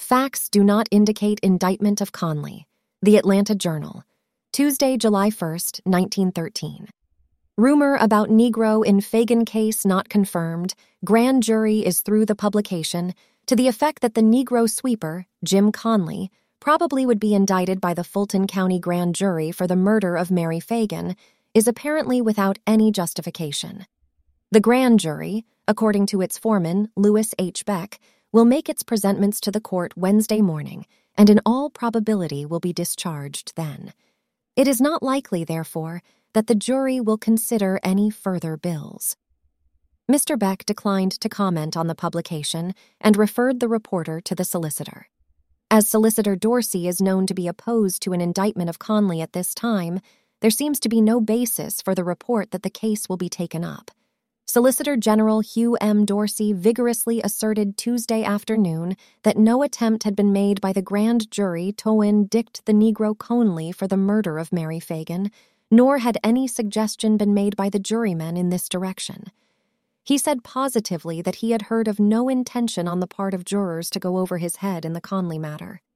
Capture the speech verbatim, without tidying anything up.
Facts do not indicate indictment of Conley. The Atlanta Journal, Tuesday, July first, nineteen thirteen. Rumor about Negro in Fagan case not confirmed. Grand jury is through the publication to the effect that the Negro sweeper, Jim Conley, probably would be indicted by the Fulton County Grand Jury for the murder of Mary Fagan, is apparently without any justification. The Grand Jury, according to its foreman, Lewis H. Beck, will make its presentments to the court Wednesday morning, and in all probability will be discharged then. It is not likely, therefore, that the jury will consider any further bills. Mister Beck declined to comment on the publication and referred the reporter to the solicitor. As Solicitor Dorsey is known to be opposed to an indictment of Conley at this time, there seems to be no basis for the report that the case will be taken up. Solicitor General Hugh M. Dorsey vigorously asserted Tuesday afternoon that no attempt had been made by the grand jury to indict the Negro Conley for the murder of Mary Fagan, nor had any suggestion been made by the jurymen in this direction. He said positively that he had heard of no intention on the part of jurors to go over his head in the Conley matter.